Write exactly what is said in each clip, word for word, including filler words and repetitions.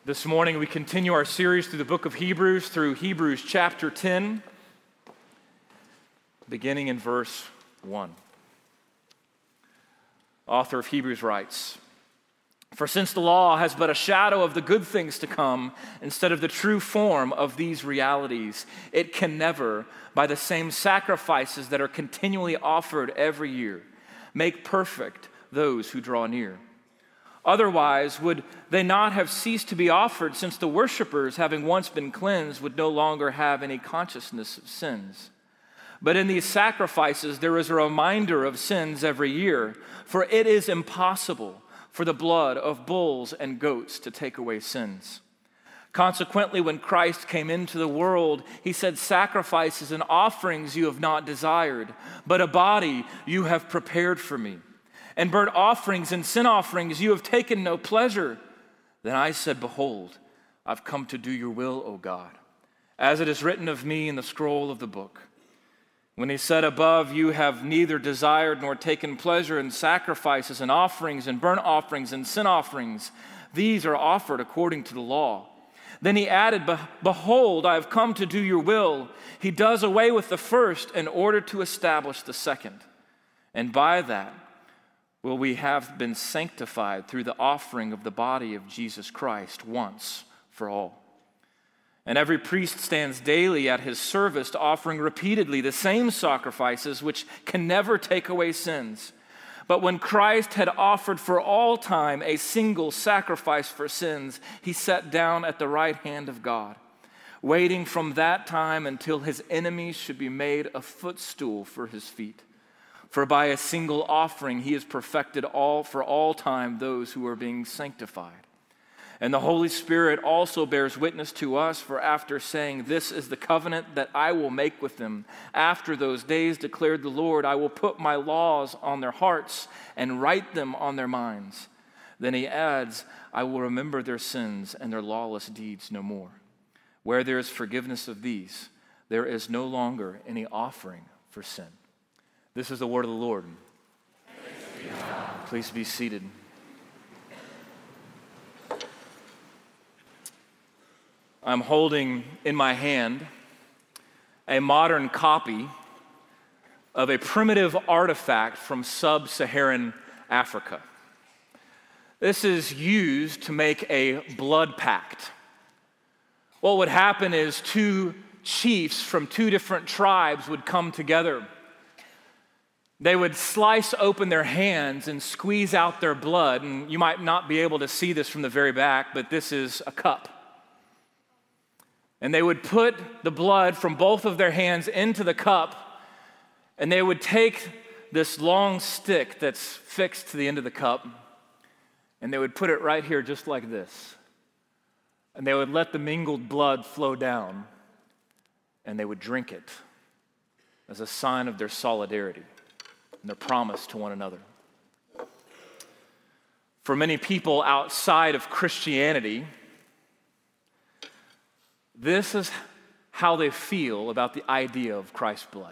This morning we continue our series through the book of Hebrews, through Hebrews chapter ten, beginning in verse one. Author of Hebrews writes, "For since the law has but a shadow of the good things to come instead of the true form of these realities, it can never, by the same sacrifices that are continually offered every year, make perfect those who draw near. Otherwise, would they not have ceased to be offered, since the worshipers, having once been cleansed, would no longer have any consciousness of sins? But in these sacrifices there is a reminder of sins every year, for it is impossible for the blood of bulls and goats to take away sins. Consequently, when Christ came into the world, he said, 'Sacrifices and offerings you have not desired, but a body you have prepared for me. And burnt offerings and sin offerings you have taken no pleasure.' Then I said, 'Behold, I've come to do your will, O God, as it is written of me in the scroll of the book.' When he said above, 'You have neither desired nor taken pleasure in sacrifices and offerings and burnt offerings and sin offerings, these are offered according to the law.' Then he added, 'Behold, I have come to do your will.' He does away with the first in order to establish the second. And by that will we have been sanctified through the offering of the body of Jesus Christ once for all. And every priest stands daily at his service, offering repeatedly the same sacrifices which can never take away sins. But when Christ had offered for all time a single sacrifice for sins, he sat down at the right hand of God, waiting from that time until his enemies should be made a footstool for his feet. For by a single offering he has perfected all for all time those who are being sanctified. And the Holy Spirit also bears witness to us, for after saying, 'This is the covenant that I will make with them after those days, declared the Lord, I will put my laws on their hearts and write them on their minds.' Then he adds, 'I will remember their sins and their lawless deeds no more. Where there is forgiveness of these, there is no longer any offering for sin.'" This is the word of the Lord. Be Please be seated. I'm holding in my hand a modern copy of a primitive artifact from sub-Saharan Africa. This is used to make a blood pact. What would happen is two chiefs from two different tribes would come together. They would slice open their hands and squeeze out their blood. And you might not be able to see this from the very back, but this is a cup. And they would put the blood from both of their hands into the cup, and they would take this long stick that's fixed to the end of the cup, and they would put it right here just like this. And they would let the mingled blood flow down, and they would drink it as a sign of their solidarity and their promise to one another. For many people outside of Christianity, this is how they feel about the idea of Christ's blood.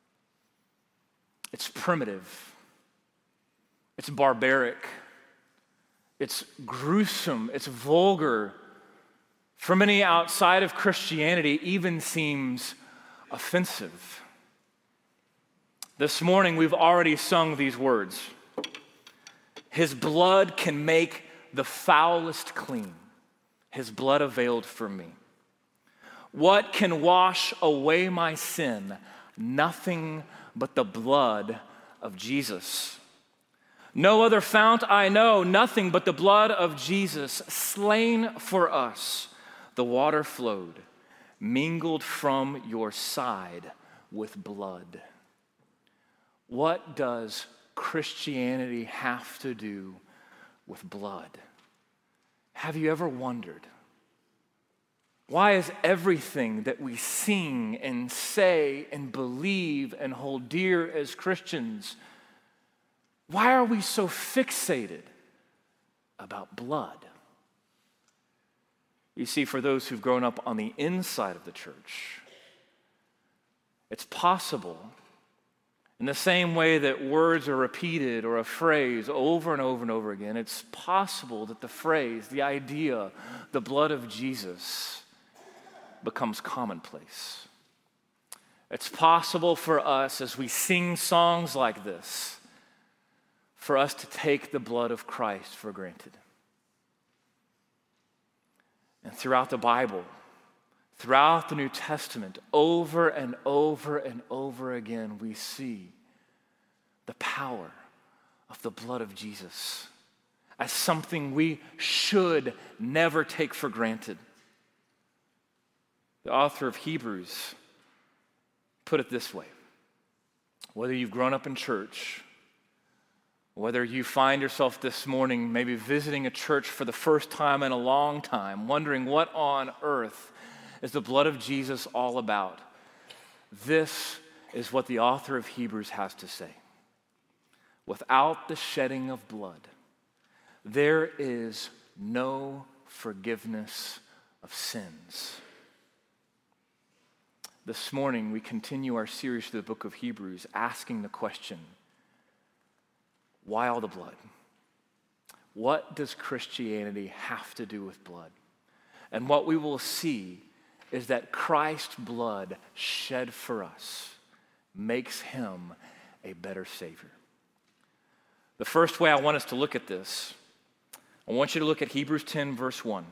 It's primitive. It's barbaric. It's gruesome. It's vulgar. For many outside of Christianity, even seems offensive. This morning, we've already sung these words. His blood can make the foulest clean. His blood availed for me. What can wash away my sin? Nothing but the blood of Jesus. No other fount I know, nothing but the blood of Jesus, slain for us. The water flowed, mingled from your side with blood. What does Christianity have to do with blood? Have you ever wondered? Why is everything that we sing and say and believe and hold dear as Christians, why are we so fixated about blood? You see, for those who've grown up on the inside of the church, it's possible In the same way that words are repeated or a phrase over and over and over again, it's possible that the phrase, the idea, the blood of Jesus becomes commonplace. It's possible for us as we sing songs like this, for us to take the blood of Christ for granted. And throughout the Bible, throughout the New Testament, over and over and over again, we see the power of the blood of Jesus as something we should never take for granted. The author of Hebrews put it this way: whether you've grown up in church, whether you find yourself this morning maybe visiting a church for the first time in a long time, wondering what on earth is the blood of Jesus all about, this is what the author of Hebrews has to say. Without the shedding of blood, there is no forgiveness of sins. This morning, we continue our series through the book of Hebrews, asking the question, why all the blood? What does Christianity have to do with blood? And what we will see is that Christ's blood shed for us makes him a better Savior. The first way I want us to look at this, I want you to look at Hebrews ten, verse one.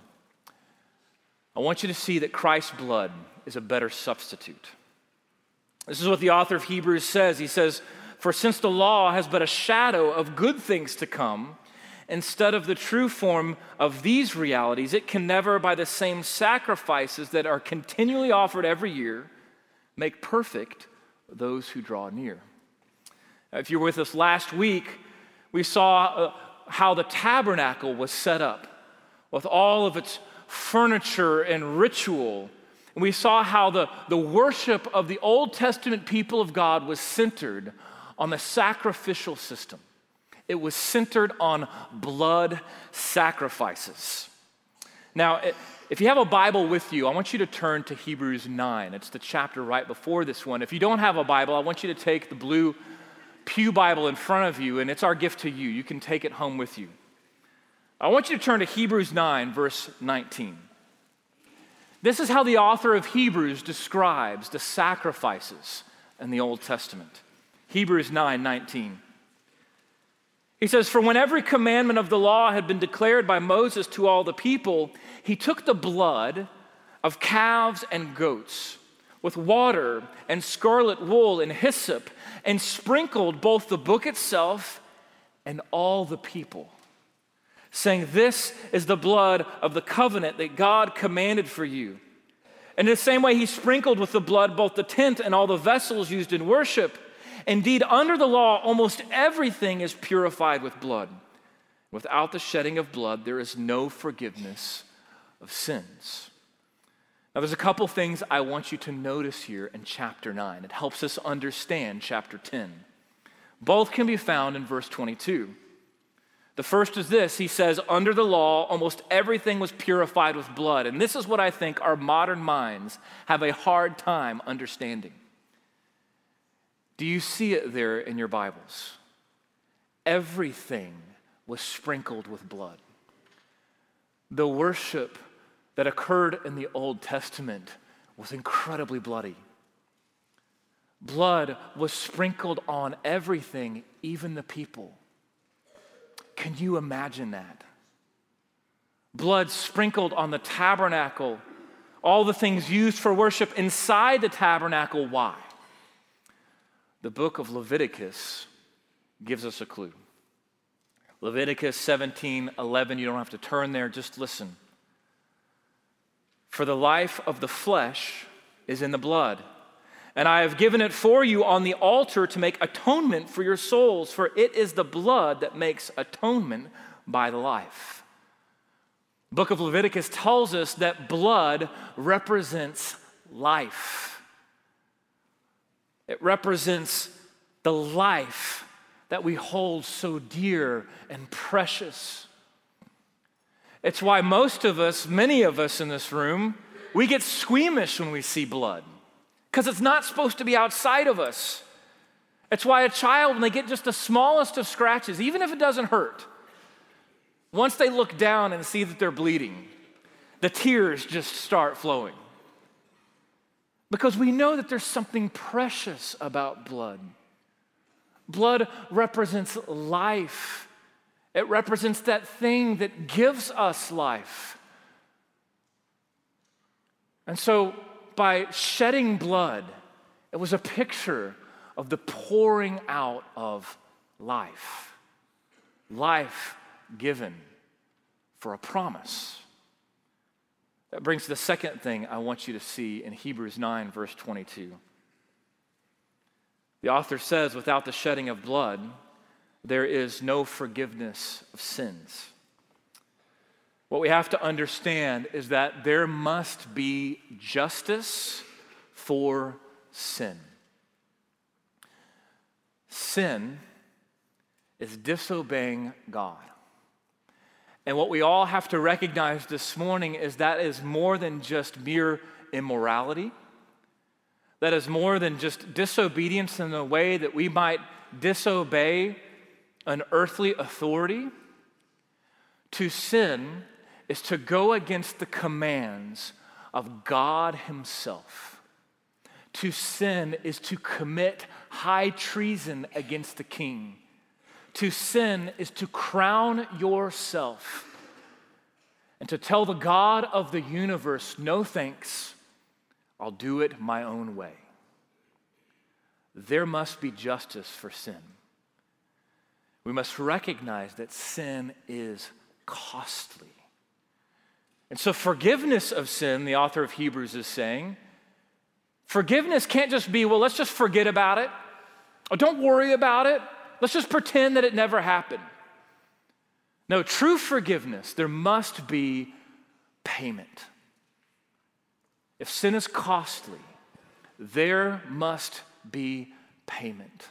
I want you to see that Christ's blood is a better substitute. This is what the author of Hebrews says. He says, "For since the law has but a shadow of good things to come, instead of the true form of these realities, it can never, by the same sacrifices that are continually offered every year, make perfect those who draw near." If you were with us last week, we saw uh, how the tabernacle was set up with all of its furniture and ritual. And we saw how the, the worship of the Old Testament people of God was centered on the sacrificial system. It was centered on blood sacrifices. Now, if you have a Bible with you, I want you to turn to Hebrews nine. It's the chapter right before this one. If you don't have a Bible, I want you to take the blue pew Bible in front of you, and it's our gift to you. You can take it home with you. I want you to turn to Hebrews nine, verse nineteen. This is how the author of Hebrews describes the sacrifices in the Old Testament. Hebrews nine nineteen. He says, "For when every commandment of the law had been declared by Moses to all the people, he took the blood of calves and goats with water and scarlet wool and hyssop and sprinkled both the book itself and all the people, saying, 'This is the blood of the covenant that God commanded for you.' And in the same way, he sprinkled with the blood both the tent and all the vessels used in worship. Indeed, under the law, almost everything is purified with blood. Without the shedding of blood, there is no forgiveness of sins." Now, there's a couple things I want you to notice here in chapter nine. It helps us understand chapter ten. Both can be found in verse twenty-two. The first is this. He says, under the law, almost everything was purified with blood. And this is what I think our modern minds have a hard time understanding. Do you see it there in your Bibles? Everything was sprinkled with blood. The worship that occurred in the Old Testament was incredibly bloody. Blood was sprinkled on everything, even the people. Can you imagine that? Blood sprinkled on the tabernacle, all the things used for worship inside the tabernacle. Why? The book of Leviticus gives us a clue. Leviticus seventeen eleven, you don't have to turn there, just listen. "For the life of the flesh is in the blood, and I have given it for you on the altar to make atonement for your souls, for it is the blood that makes atonement by the life." The book of Leviticus tells us that blood represents life. It represents the life that we hold so dear and precious. It's why most of us, many of us in this room, we get squeamish when we see blood, because it's not supposed to be outside of us. It's why a child, when they get just the smallest of scratches, even if it doesn't hurt, once they look down and see that they're bleeding, the tears just start flowing. Because we know that there's something precious about blood. Blood represents life. It represents that thing that gives us life. And so by shedding blood, it was a picture of the pouring out of life. Life given for a promise. That brings to the second thing I want you to see in Hebrews nine, verse twenty-two. The author says, without the shedding of blood, there is no forgiveness of sins. What we have to understand is that there must be justice for sin. Sin is disobeying God. And what we all have to recognize this morning is that is more than just mere immorality. That is more than just disobedience in the way that we might disobey an earthly authority. To sin is to go against the commands of God Himself. To sin is to commit high treason against the King. To sin is to crown yourself and to tell the God of the universe, no thanks, I'll do it my own way. There must be justice for sin. We must recognize that sin is costly. And so forgiveness of sin, the author of Hebrews is saying, forgiveness can't just be, well, let's just forget about it. Or don't worry about it. Let's just pretend that it never happened. No, true forgiveness, there must be payment. If sin is costly, there must be payment.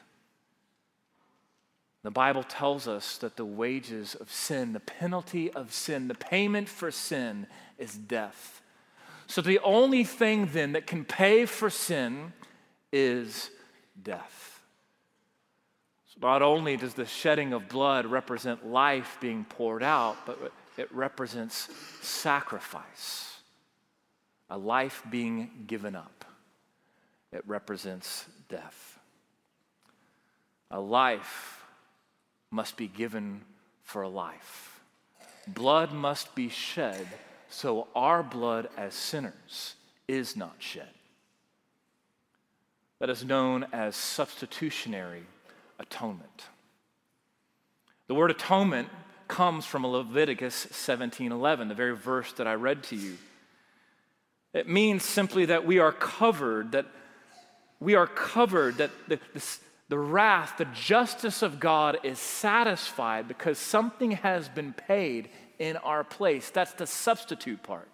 The Bible tells us that the wages of sin, the penalty of sin, the payment for sin is death. So the only thing then that can pay for sin is death. So not only does the shedding of blood represent life being poured out, but it represents sacrifice, a life being given up. It represents death. A life must be given for a life. Blood must be shed so our blood as sinners is not shed. That is known as substitutionary atonement. The word atonement comes from Leviticus seventeen eleven, the very verse that I read to you. It means simply that we are covered, that we are covered, that the, the, the wrath, the justice of God is satisfied because something has been paid in our place. That's the substitute part.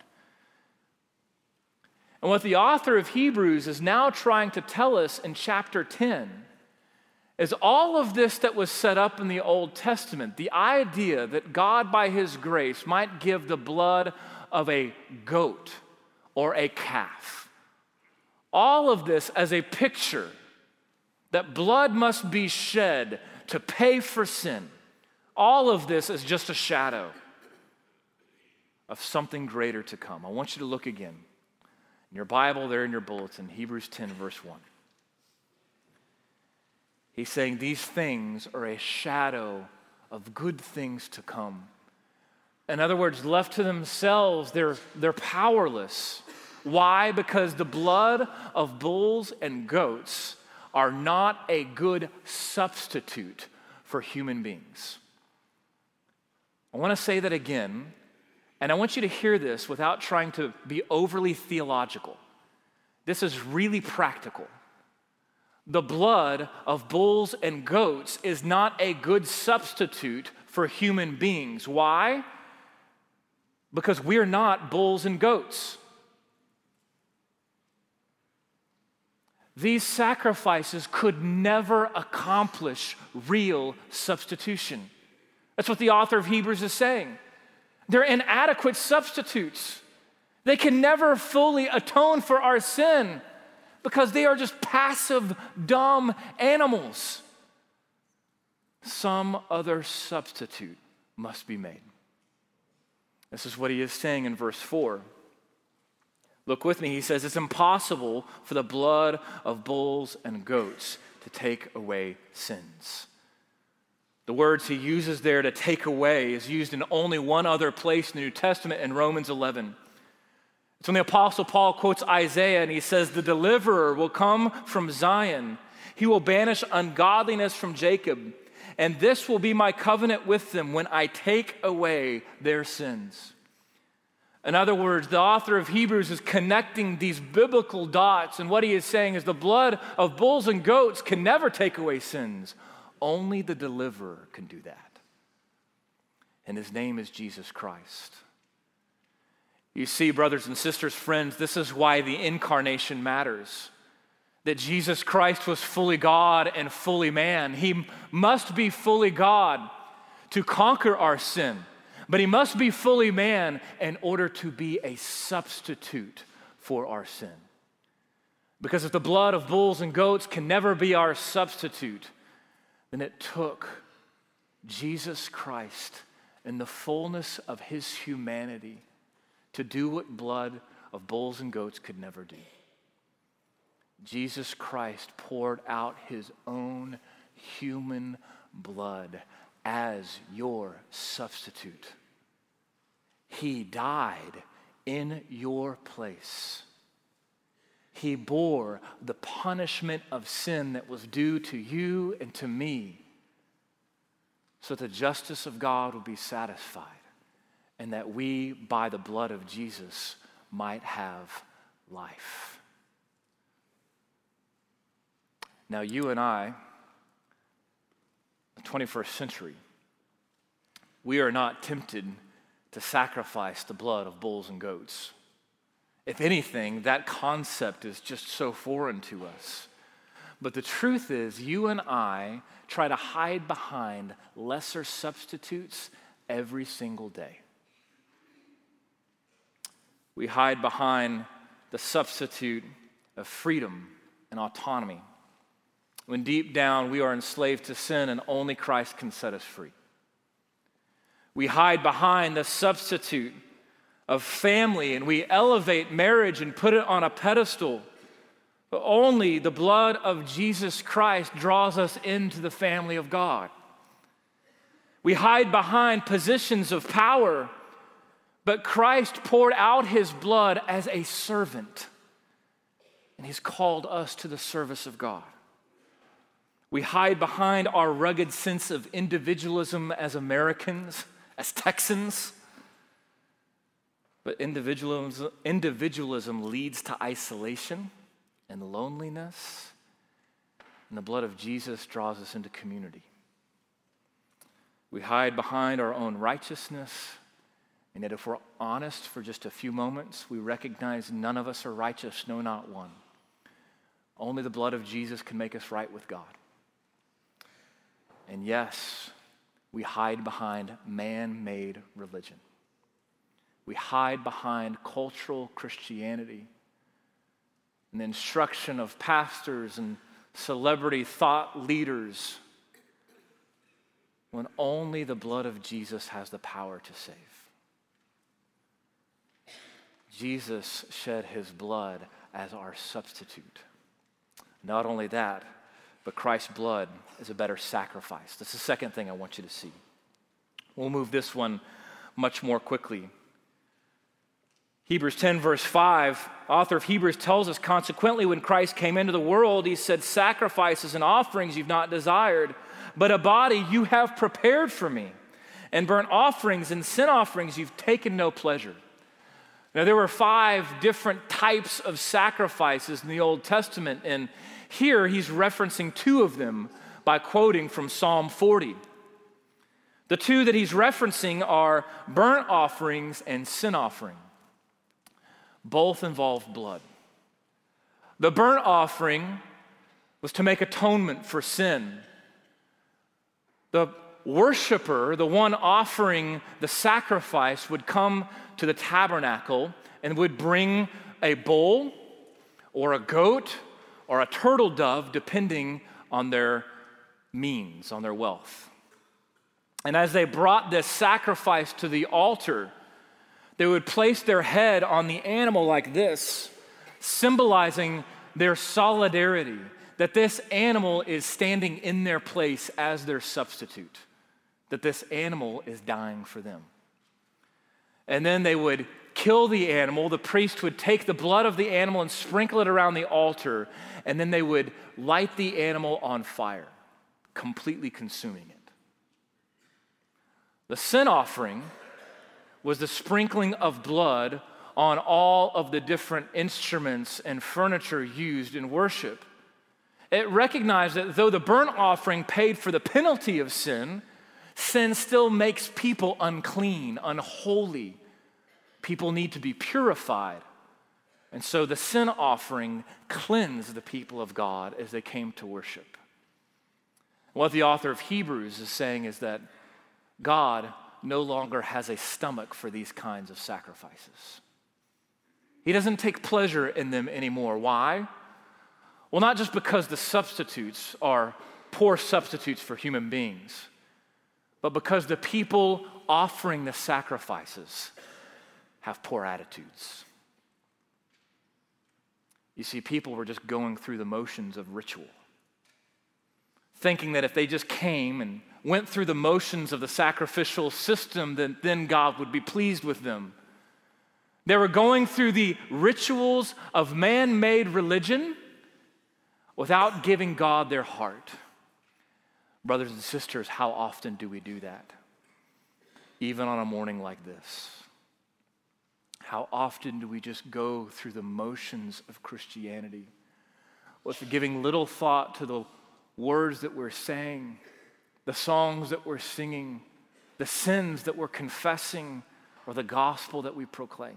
And what the author of Hebrews is now trying to tell us in chapter ten is all of this that was set up in the Old Testament, the idea that God by His grace might give the blood of a goat or a calf. All of this as a picture that blood must be shed to pay for sin. All of this is just a shadow of something greater to come. I want you to look again. In your Bible, there in your bulletin, Hebrews ten, verse one. He's saying these things are a shadow of good things to come. In other words, left to themselves, they're, they're powerless. Why? Because the blood of bulls and goats are not a good substitute for human beings. I want to say that again, and I want you to hear this without trying to be overly theological. This is really practical. The blood of bulls and goats is not a good substitute for human beings. Why? Because we're not bulls and goats. These sacrifices could never accomplish real substitution. That's what the author of Hebrews is saying. They're inadequate substitutes. They can never fully atone for our sin. because they are just passive, dumb animals. Some other substitute must be made. This is what he is saying in verse four. Look with me. He says, it's impossible for the blood of bulls and goats to take away sins. The words he uses there, to take away, is used in only one other place in the New Testament, in Romans eleven. It's when the Apostle Paul quotes Isaiah and he says, the deliverer will come from Zion. He will banish ungodliness from Jacob. And this will be my covenant with them when I take away their sins. In other words, the author of Hebrews is connecting these biblical dots, and what he is saying is the blood of bulls and goats can never take away sins. Only the deliverer can do that. And his name is Jesus Christ. You see, brothers and sisters, friends, this is why the incarnation matters. That Jesus Christ was fully God and fully man. He must be fully God to conquer our sin, but he must be fully man in order to be a substitute for our sin. Because if the blood of bulls and goats can never be our substitute, then it took Jesus Christ in the fullness of his humanity to do what blood of bulls and goats could never do. Jesus Christ poured out his own human blood as your substitute. He died in your place. He bore the punishment of sin that was due to you and to me, so that the justice of God would be satisfied, and that we, by the blood of Jesus, might have life. Now, you and I, the twenty-first century, we are not tempted to sacrifice the blood of bulls and goats. If anything, that concept is just so foreign to us. But the truth is, you and I try to hide behind lesser substitutes every single day. We hide behind the substitute of freedom and autonomy, when deep down we are enslaved to sin and only Christ can set us free. We hide behind the substitute of family, and we elevate marriage and put it on a pedestal. But only the blood of Jesus Christ draws us into the family of God. We hide behind positions of power, but Christ poured out his blood as a servant, and he's called us to the service of God. We hide behind our rugged sense of individualism as Americans, as Texans. But individualism, individualism leads to isolation and loneliness, and the blood of Jesus draws us into community. We hide behind our own righteousness, and yet if we're honest for just a few moments, we recognize none of us are righteous, no, not one. Only the blood of Jesus can make us right with God. And yes, we hide behind man-made religion. We hide behind cultural Christianity and the instruction of pastors and celebrity thought leaders, when only the blood of Jesus has the power to save. Jesus shed his blood as our substitute. Not only that, but Christ's blood is a better sacrifice. That's the second thing I want you to see. We'll move this one much more quickly. Hebrews ten, verse five, author of Hebrews tells us, consequently, when Christ came into the world, he said, sacrifices and offerings you've not desired, but a body you have prepared for me, and burnt offerings and sin offerings you've taken no pleasure. Now, there were five different types of sacrifices in the Old Testament, and here he's referencing two of them by quoting from Psalm forty. The two that he's referencing are burnt offerings and sin offering. Both involve blood. The burnt offering was to make atonement for sin. The worshiper, the one offering the sacrifice, would come to the tabernacle and would bring a bull or a goat or a turtle dove, depending on their means, on their wealth. And as they brought this sacrifice to the altar, they would place their head on the animal like this, symbolizing their solidarity, that this animal is standing in their place as their substitute, that this animal is dying for them. And then they would kill the animal. The priest would take the blood of the animal and sprinkle it around the altar, and then they would light the animal on fire, completely consuming it. The sin offering was the sprinkling of blood on all of the different instruments and furniture used in worship. It recognized that though the burnt offering paid for the penalty of sin, sin still makes people unclean, unholy. People need to be purified. And so the sin offering cleansed the people of God as they came to worship. What the author of Hebrews is saying is that God no longer has a stomach for these kinds of sacrifices. He doesn't take pleasure in them anymore. Why? Well, not just because the substitutes are poor substitutes for human beings, but because the people offering the sacrifices have poor attitudes. You see, people were just going through the motions of ritual, thinking that if they just came and went through the motions of the sacrificial system, then, then God would be pleased with them. They were going through the rituals of man-made religion without giving God their heart. Brothers and sisters, how often do we do that? Even on a morning like this. How often do we just go through the motions of Christianity with giving little thought to the words that we're saying, the songs that we're singing, the sins that we're confessing, or the gospel that we proclaim?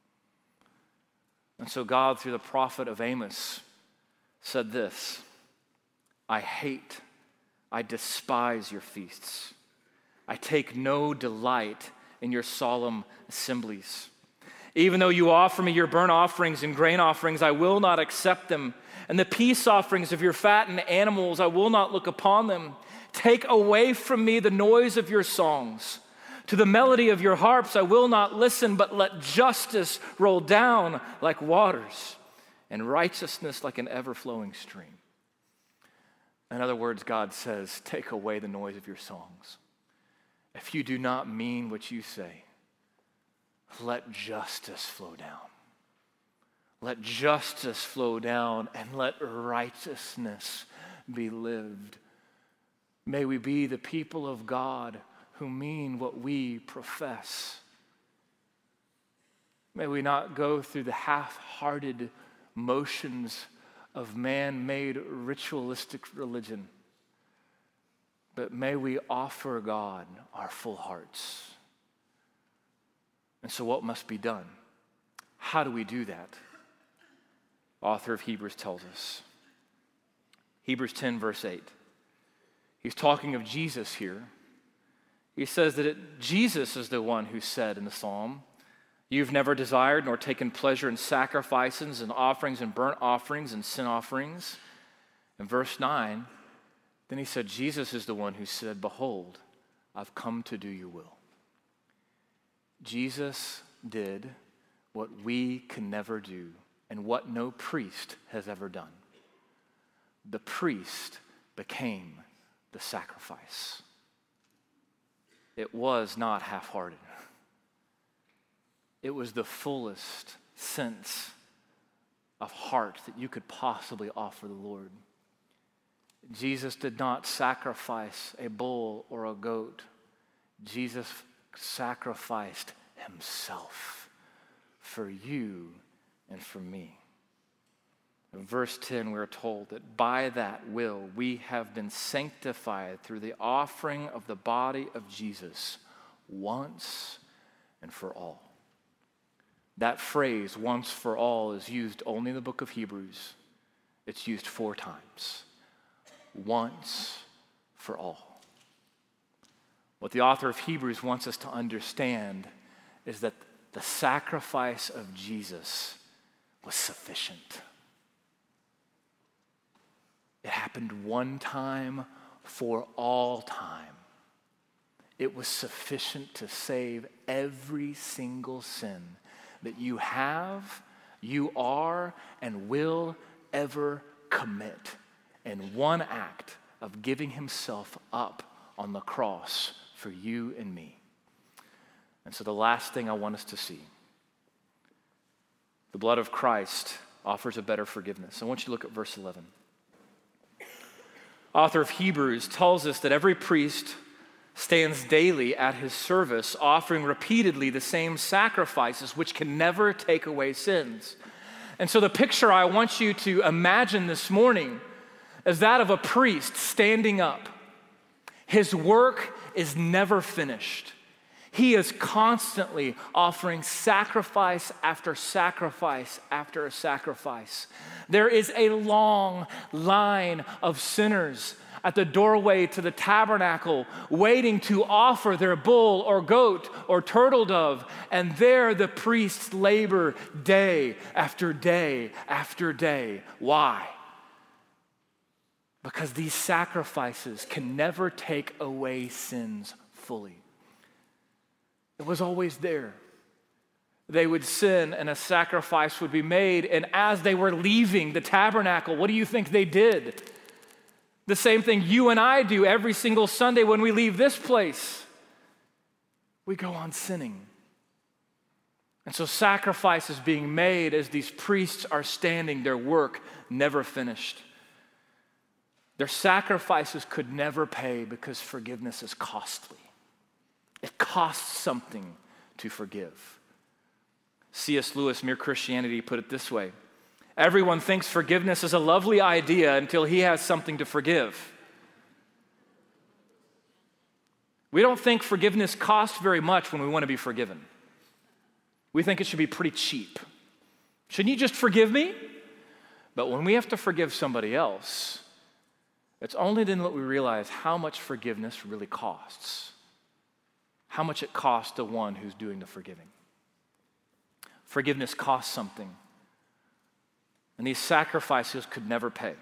And so God, through the prophet of Amos, said this: I hate, I despise your feasts. I take no delight in your solemn assemblies. Even though you offer me your burnt offerings and grain offerings, I will not accept them. And the peace offerings of your fattened animals, I will not look upon them. Take away from me the noise of your songs. To the melody of your harps I will not listen, but let justice roll down like waters and righteousness like an ever-flowing stream. In other words, God says, take away the noise of your songs. If you do not mean what you say, let justice flow down. Let justice flow down and let righteousness be lived. May we be the people of God who mean what we profess. May we not go through the half-hearted motions of man-made ritualistic religion, but may we offer God our full hearts. And so what must be done? How do we do that? Author of Hebrews tells us. Hebrews ten, verse eight. He's talking of Jesus here. He says that it, Jesus is the one who said in the psalm, you've never desired nor taken pleasure in sacrifices and offerings and burnt offerings and sin offerings. In verse nine, then he said, Jesus is the one who said, behold, I've come to do your will. Jesus did what we can never do and what no priest has ever done. The priest became the sacrifice. It was not half-hearted. It was the fullest sense of heart that you could possibly offer the Lord. Jesus did not sacrifice a bull or a goat. Jesus sacrificed himself for you and for me. In verse ten, we're told that by that will we have been sanctified through the offering of the body of Jesus once and for all. That phrase, once for all, is used only in the book of Hebrews. It's used four times. Once for all. What the author of Hebrews wants us to understand is that the sacrifice of Jesus was sufficient. It happened one time for all time. It was sufficient to save every single sin that you have, you are, and will ever commit in one act of giving himself up on the cross for you and me. And so the last thing I want us to see, the blood of Christ offers a better forgiveness. I want you to look at verse eleven. Author of Hebrews tells us that every priest stands daily at his service, offering repeatedly the same sacrifices which can never take away sins. And so the picture I want you to imagine this morning is that of a priest standing up. His work is never finished. He is constantly offering sacrifice after sacrifice after sacrifice. There is a long line of sinners at the doorway to the tabernacle waiting to offer their bull or goat or turtle dove. And there the priests labor day after day after day. Why? Because these sacrifices can never take away sins fully. It was always there. They would sin and a sacrifice would be made. And as they were leaving the tabernacle, what do you think they did? The same thing you and I do every single Sunday when we leave this place. We go on sinning. And so sacrifice is being made as these priests are standing, their work never finished. Their sacrifices could never pay because forgiveness is costly. It costs something to forgive. C S Lewis, Mere Christianity, put it this way: everyone thinks forgiveness is a lovely idea until he has something to forgive. We don't think forgiveness costs very much when we want to be forgiven. We think it should be pretty cheap. Shouldn't you just forgive me? But when we have to forgive somebody else, it's only then that we realize how much forgiveness really costs. How much it costs the one who's doing the forgiving. Forgiveness costs something. And these sacrifices could never pay.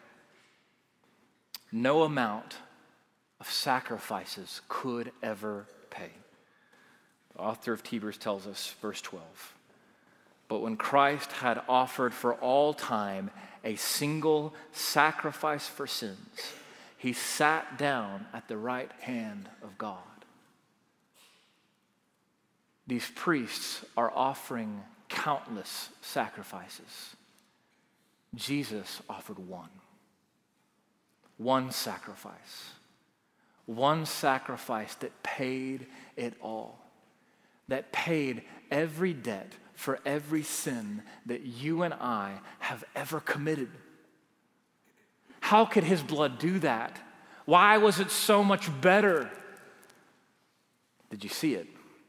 No amount of sacrifices could ever pay. The author of Hebrews tells us, verse twelve, but when Christ had offered for all time a single sacrifice for sins, he sat down at the right hand of God. These priests are offering countless sacrifices. Jesus offered one. One sacrifice. One sacrifice that paid it all. That paid every debt for every sin that you and I have ever committed. How could his blood do that? Why was it so much better? Did you see it?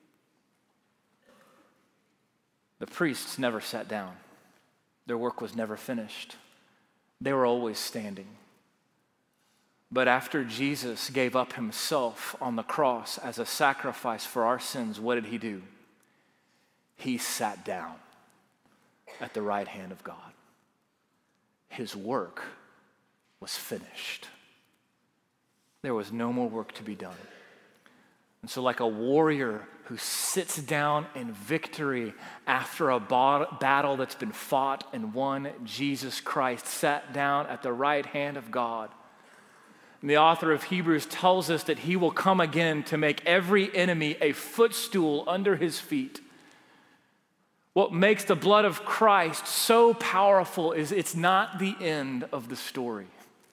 The priests never sat down. Their work was never finished. They were always standing. But after Jesus gave up himself on the cross as a sacrifice for our sins, what did he do? He sat down at the right hand of God. His work was finished. There was no more work to be done. And so like a warrior who sits down in victory after a battle that's been fought and won, Jesus Christ sat down at the right hand of God. And the author of Hebrews tells us that he will come again to make every enemy a footstool under his feet. What makes the blood of Christ so powerful is it's not the end of the story.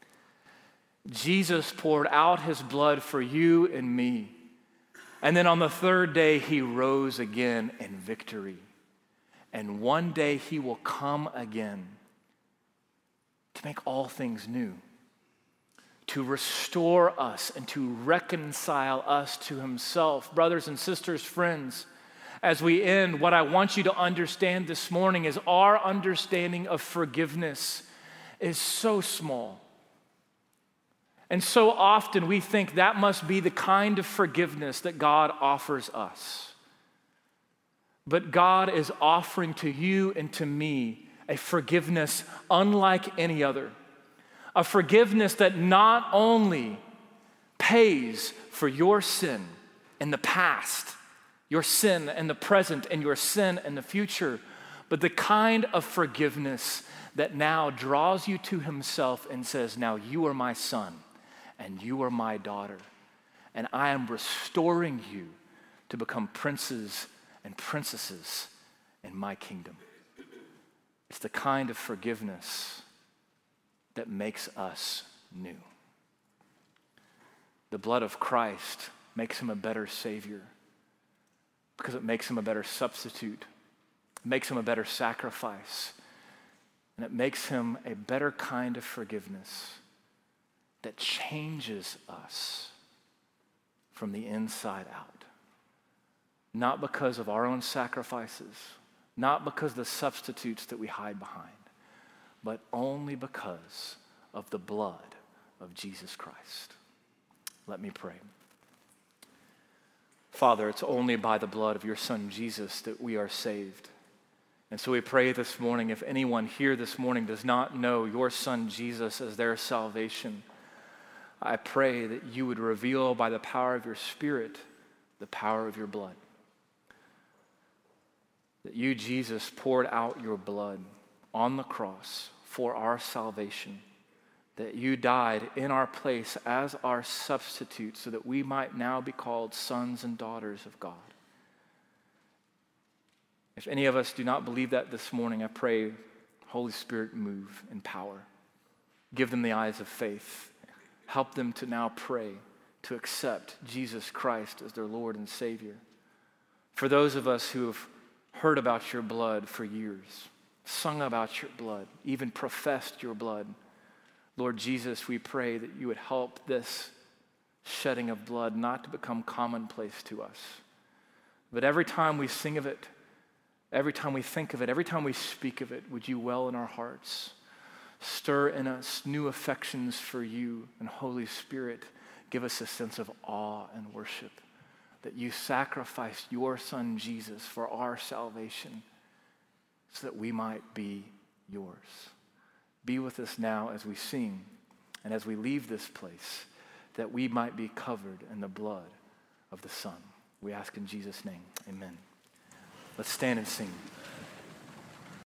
Jesus poured out his blood for you and me. And then on the third day, he rose again in victory. And one day he will come again to make all things new, to restore us and to reconcile us to himself. Brothers and sisters, friends, as we end, what I want you to understand this morning is our understanding of forgiveness is so small. And so often we think that must be the kind of forgiveness that God offers us. But God is offering to you and to me a forgiveness unlike any other. A forgiveness that not only pays for your sin in the past, your sin in the present, and your sin in the future, but the kind of forgiveness that now draws you to himself and says, now you are my son and you are my daughter, and I am restoring you to become princes and princesses in my kingdom. It's the kind of forgiveness that makes us new. The blood of Christ makes him a better Savior because it makes him a better substitute. It makes him a better sacrifice. And it makes him a better kind of forgiveness that changes us from the inside out. Not because of our own sacrifices, not because of the substitutes that we hide behind, but only because of the blood of Jesus Christ. Let me pray. Father, it's only by the blood of your Son Jesus that we are saved. And so we pray this morning, if anyone here this morning does not know your Son Jesus as their salvation, I pray that you would reveal by the power of your Spirit the power of your blood. That you, Jesus, poured out your blood on the cross for our salvation, that you died in our place as our substitute so that we might now be called sons and daughters of God. If any of us do not believe that this morning, I pray, Holy Spirit, move in power. Give them the eyes of faith. Help them to now pray, to accept Jesus Christ as their Lord and Savior. For those of us who have heard about your blood for years, sung about your blood, even professed your blood, Lord Jesus, we pray that you would help this shedding of blood not to become commonplace to us. But every time we sing of it, every time we think of it, every time we speak of it, would you well in our hearts, stir in us new affections for you, and Holy Spirit, give us a sense of awe and worship that you sacrificed your Son Jesus for our salvation so that we might be yours. Be with us now as we sing and as we leave this place, that we might be covered in the blood of the Son. We ask in Jesus' name, amen. Let's stand and sing.